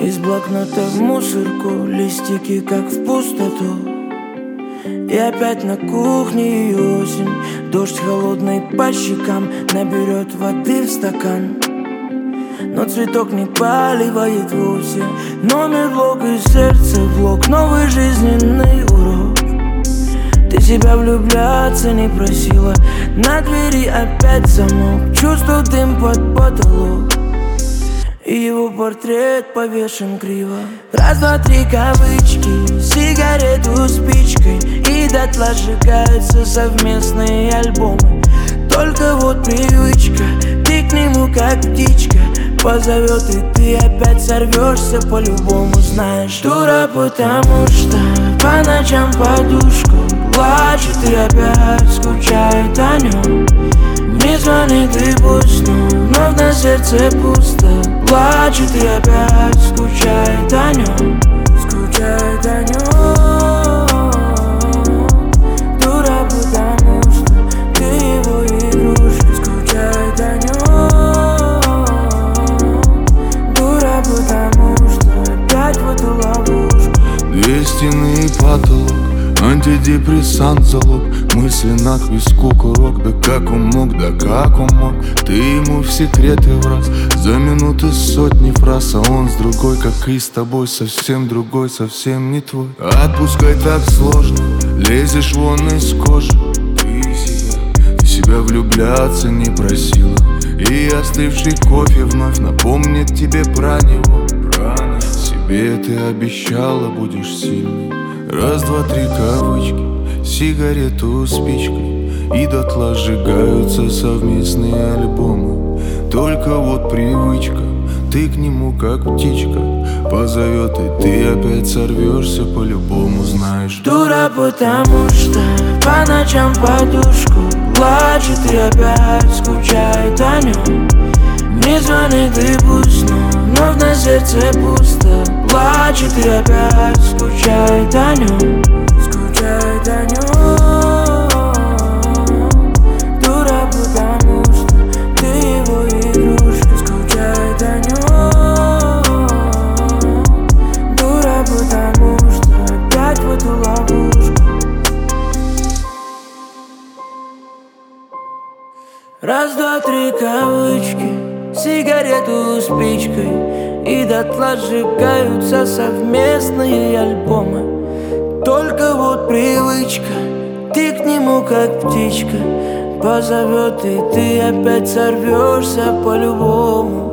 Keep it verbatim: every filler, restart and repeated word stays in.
Из блокнота в мусорку, листики как в пустоту. И опять на кухне и осень. Дождь холодный по щекам наберет воды в стакан. Но цветок не поливает вовсе. Номер блок и сердце блок, новый жизненный урок. Ты себя влюбляться не просила, на двери опять замок. Чувствую дым под потолок, и его портрет повешен криво. Раз, два, три кавычки, сигарету спичкой, и дотла сжигаются совместные альбомы. Только вот привычка, ты к нему как птичка позовет, и ты опять сорвешься по-любому. Знаешь, дура, потому что по ночам подушку плачет и опять скучает о нем. Не звонит и пусть, но вновь на сердце пусто. Плачет и опять скучает о нем. Скучает о нем. Дура, потому что ты его игрушка. Скучает о нем. Дура, потому что опять в эту ловушку. Две стены и потолок, антидепрессант залог. Мысли на виску курок. Да как он мог, да как он мог. Ты ему в секреты враз. За минуты сотни фраз. А он с другой, как и с тобой. Совсем другой, совсем не твой. Отпускай так сложно, лезешь вон из кожи. Ты себя, ты себя влюбляться не просила. И остывший кофе вновь напомнит тебе про него. Про себе ты обещала, будешь сильной. Раз, два, три кавычки, сигарету спичкой, и дотла сжигаются совместные альбомы. Только вот привычка, ты к нему как птичка позовет, и ты опять сорвешься по-любому. Знаешь, дура, потому что по ночам подушку плачет и опять скучает о нем. Не звонит и пусть, но вновь на сердце пусто. Плачет и опять скучает о нем. Скучает о нем. Дура, потому что ты его игрушка. Скучает о нем. Дура, потому что опять в эту ловушку. Раз, два, три кавычки, сигарету спичкой, и дотла сжигаются совместные альбомы. Только вот привычка, ты к нему как птичка позовет, и ты опять сорвешься по-любому.